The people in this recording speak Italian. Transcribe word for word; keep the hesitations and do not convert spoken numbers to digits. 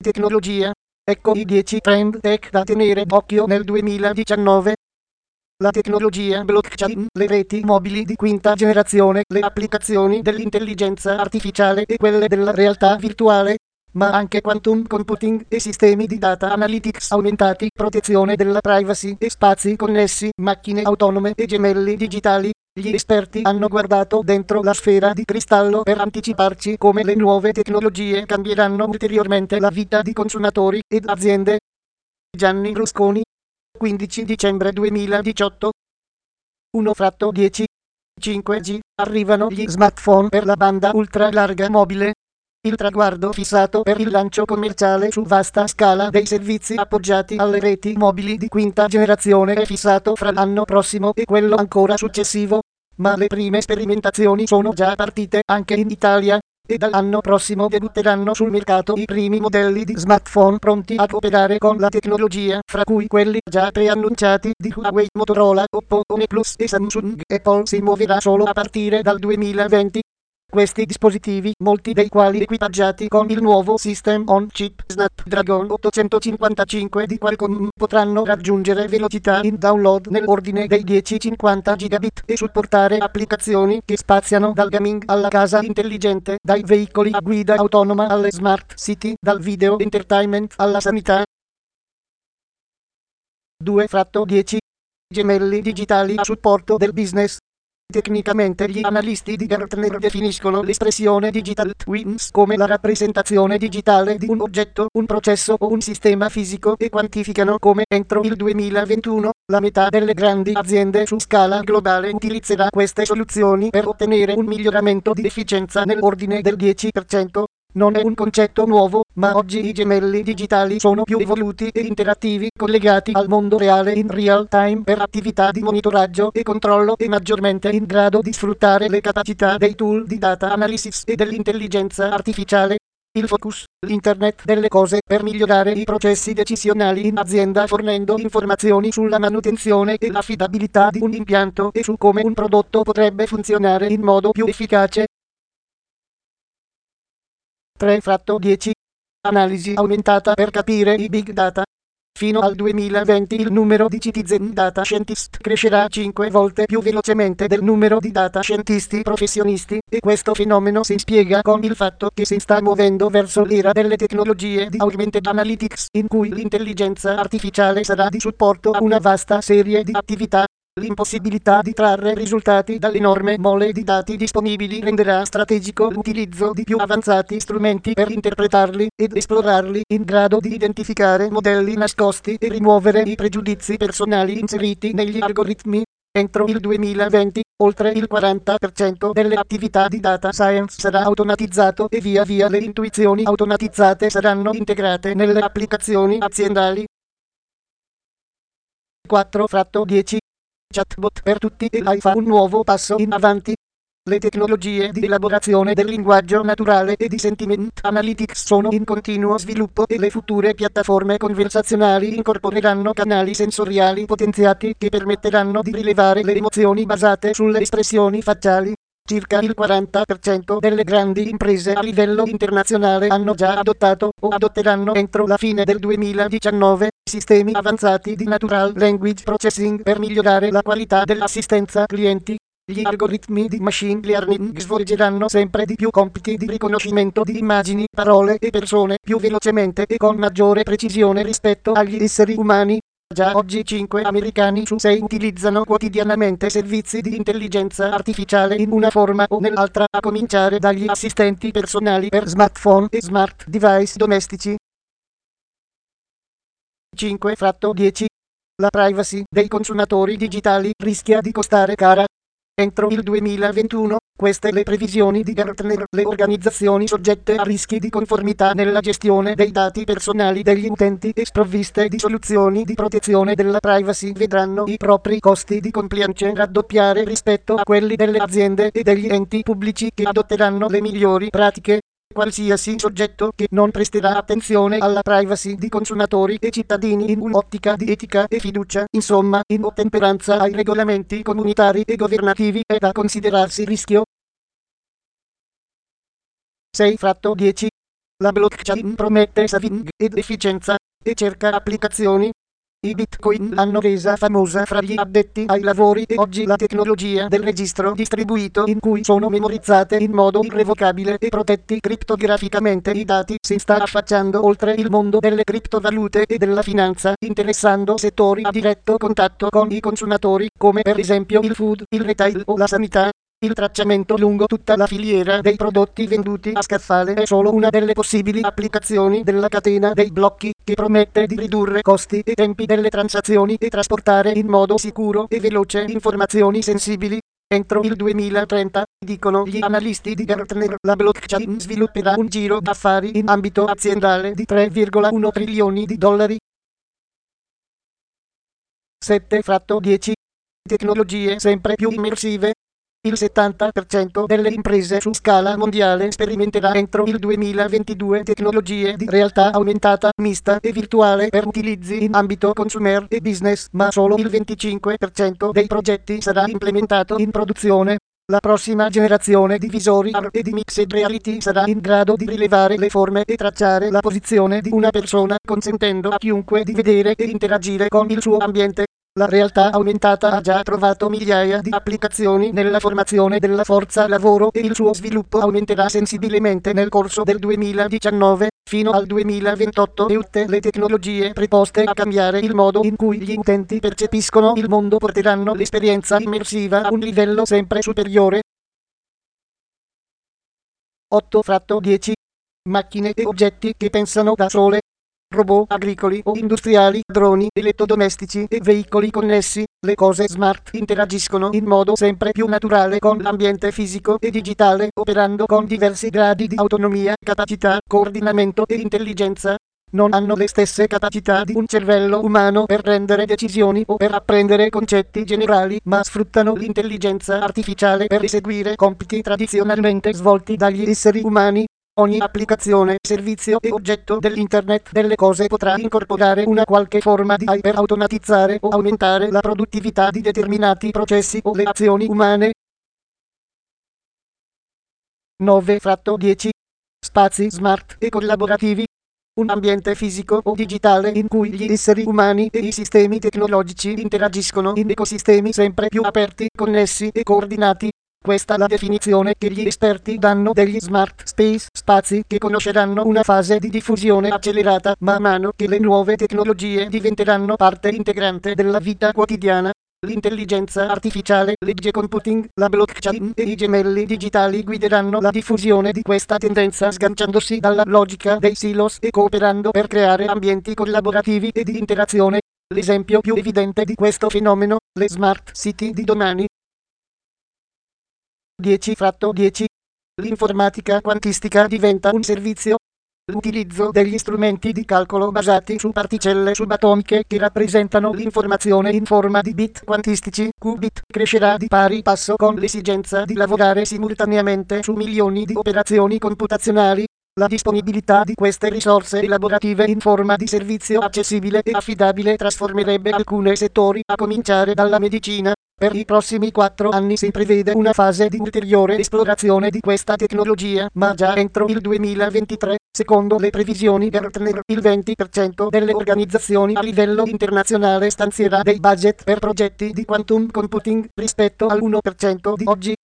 Tecnologia. Ecco i dieci trend tech da tenere d'occhio nel duemiladiciannove. La tecnologia blockchain, le reti mobili di quinta generazione, le applicazioni dell'intelligenza artificiale e quelle della realtà virtuale, ma anche quantum computing e sistemi di data analytics aumentati, protezione della privacy e spazi connessi, macchine autonome e gemelli digitali. Gli esperti hanno guardato dentro la sfera di cristallo per anticiparci come le nuove tecnologie cambieranno ulteriormente la vita di consumatori ed aziende. Gianni Rusconi, quindici dicembre duemiladiciotto. uno dieci. cinque G. Arrivano gli smartphone per la banda ultra larga mobile. Il traguardo fissato per il lancio commerciale su vasta scala dei servizi appoggiati alle reti mobili di quinta generazione è fissato fra l'anno prossimo e quello ancora successivo, ma le prime sperimentazioni sono già partite anche in Italia, e dall'anno prossimo debutteranno sul mercato i primi modelli di smartphone pronti ad operare con la tecnologia, fra cui quelli già preannunciati di Huawei, Motorola, Oppo, OnePlus e Samsung. Apple si muoverà solo a partire dal duemilaventi. Questi dispositivi, molti dei quali equipaggiati con il nuovo System on Chip Snapdragon ottocentocinquantacinque di Qualcomm, potranno raggiungere velocità in download nell'ordine dei dieci cinquanta gigabit e supportare applicazioni che spaziano dal gaming alla casa intelligente, dai veicoli a guida autonoma alle smart city, dal video entertainment alla sanità. due dieci. Gemelli digitali a supporto del business. Tecnicamente gli analisti di Gartner definiscono l'espressione digital twins come la rappresentazione digitale di un oggetto, un processo o un sistema fisico e quantificano come entro il duemilaventuno la metà delle grandi aziende su scala globale utilizzerà queste soluzioni per ottenere un miglioramento di efficienza nell'ordine del dieci per cento. Non è un concetto nuovo, ma oggi i gemelli digitali sono più evoluti e interattivi, collegati al mondo reale in real time per attività di monitoraggio e controllo e maggiormente in grado di sfruttare le capacità dei tool di data analysis e dell'intelligenza artificiale. Il focus, l'Internet delle cose per migliorare i processi decisionali in azienda fornendo informazioni sulla manutenzione e l'affidabilità di un impianto e su come un prodotto potrebbe funzionare in modo più efficace. tre dieci. Analisi aumentata per capire i big data. Fino al duemilaventi il numero di citizen data scientist crescerà cinque volte più velocemente del numero di data scientisti professionisti, e questo fenomeno si spiega con il fatto che si sta muovendo verso l'era delle tecnologie di augmented analytics, in cui l'intelligenza artificiale sarà di supporto a una vasta serie di attività. L'impossibilità di trarre risultati dall'enorme mole di dati disponibili renderà strategico l'utilizzo di più avanzati strumenti per interpretarli ed esplorarli, in grado di identificare modelli nascosti e rimuovere i pregiudizi personali inseriti negli algoritmi. Entro il duemilaventi, oltre il quaranta per cento delle attività di data science sarà automatizzato e via via le intuizioni automatizzate saranno integrate nelle applicazioni aziendali. quattro dieci. Chatbot per tutti e l'A I fa un nuovo passo in avanti. Le tecnologie di elaborazione del linguaggio naturale e di sentiment analytics sono in continuo sviluppo e le future piattaforme conversazionali incorporeranno canali sensoriali potenziati che permetteranno di rilevare le emozioni basate sulle espressioni facciali. Circa il quaranta per cento delle grandi imprese a livello internazionale hanno già adottato o adotteranno entro la fine del duemiladiciannove sistemi avanzati di natural language processing per migliorare la qualità dell'assistenza clienti. Gli algoritmi di machine learning svolgeranno sempre di più compiti di riconoscimento di immagini, parole e persone più velocemente e con maggiore precisione rispetto agli esseri umani. Già oggi cinque americani su sei utilizzano quotidianamente servizi di intelligenza artificiale in una forma o nell'altra, a cominciare dagli assistenti personali per smartphone e smart device domestici. cinque dieci. La privacy dei consumatori digitali rischia di costare cara. Entro il duemilaventuno, queste le previsioni di Gartner, le organizzazioni soggette a rischi di conformità nella gestione dei dati personali degli utenti e sprovviste di soluzioni di protezione della privacy vedranno i propri costi di compliance raddoppiare rispetto a quelli delle aziende e degli enti pubblici che adotteranno le migliori pratiche. Qualsiasi soggetto che non presterà attenzione alla privacy di consumatori e cittadini in un'ottica di etica e fiducia, insomma, in ottemperanza ai regolamenti comunitari e governativi, è da considerarsi rischio. sei dieci. La blockchain promette saving ed efficienza e cerca applicazioni. I bitcoin l'hanno resa famosa fra gli addetti ai lavori e oggi la tecnologia del registro distribuito in cui sono memorizzate in modo irrevocabile e protetti criptograficamente i dati si sta affacciando oltre il mondo delle criptovalute e della finanza, interessando settori a diretto contatto con i consumatori come per esempio il food, il retail o la sanità. Il tracciamento lungo tutta la filiera dei prodotti venduti a scaffale è solo una delle possibili applicazioni della catena dei blocchi, che promette di ridurre costi e tempi delle transazioni e trasportare in modo sicuro e veloce informazioni sensibili. Entro il duemilatrenta, dicono gli analisti di Gartner, la blockchain svilupperà un giro d'affari in ambito aziendale di tre virgola uno trilioni di dollari. sette dieci Tecnologie sempre più immersive. Il settanta per cento delle imprese su scala mondiale sperimenterà entro il duemilaventidue tecnologie di realtà aumentata, mista e virtuale per utilizzi in ambito consumer e business, ma solo il venticinque per cento dei progetti sarà implementato in produzione. La prossima generazione di visori A R e di mixed reality sarà in grado di rilevare le forme e tracciare la posizione di una persona, consentendo a chiunque di vedere e interagire con il suo ambiente. La realtà aumentata ha già trovato migliaia di applicazioni nella formazione della forza lavoro e il suo sviluppo aumenterà sensibilmente nel corso del duemiladiciannove. Fino al duemilaventotto tutte le tecnologie preposte a cambiare il modo in cui gli utenti percepiscono il mondo porteranno l'esperienza immersiva a un livello sempre superiore. otto dieci Macchine e oggetti che pensano da sole. Robot agricoli o industriali, droni, elettrodomestici e veicoli connessi. Le cose smart interagiscono in modo sempre più naturale con l'ambiente fisico e digitale, operando con diversi gradi di autonomia, capacità, coordinamento e intelligenza. Non hanno le stesse capacità di un cervello umano per prendere decisioni o per apprendere concetti generali, ma sfruttano l'intelligenza artificiale per eseguire compiti tradizionalmente svolti dagli esseri umani. Ogni applicazione, servizio e oggetto dell'Internet delle cose potrà incorporare una qualche forma di A I per automatizzare o aumentare la produttività di determinati processi o le azioni umane. nove dieci Spazi smart e collaborativi. Un ambiente fisico o digitale in cui gli esseri umani e i sistemi tecnologici interagiscono in ecosistemi sempre più aperti, connessi e coordinati. Questa è la definizione che gli esperti danno degli smart space, spazi che conosceranno una fase di diffusione accelerata man mano che le nuove tecnologie diventeranno parte integrante della vita quotidiana. L'intelligenza artificiale, l'edge computing, la blockchain e i gemelli digitali guideranno la diffusione di questa tendenza sganciandosi dalla logica dei silos e cooperando per creare ambienti collaborativi e di interazione. L'esempio più evidente di questo fenomeno, le smart city di domani. dieci dieci L'informatica quantistica diventa un servizio. L'utilizzo degli strumenti di calcolo basati su particelle subatomiche che rappresentano l'informazione in forma di bit quantistici, qubit, crescerà di pari passo con l'esigenza di lavorare simultaneamente su milioni di operazioni computazionali. La disponibilità di queste risorse elaborative in forma di servizio accessibile e affidabile trasformerebbe alcuni settori, a cominciare dalla medicina. Per i prossimi quattro anni si prevede una fase di ulteriore esplorazione di questa tecnologia, ma già entro il duemilaventitré, secondo le previsioni Gartner, il venti per cento delle organizzazioni a livello internazionale stanzierà dei budget per progetti di quantum computing, rispetto al uno per cento di oggi.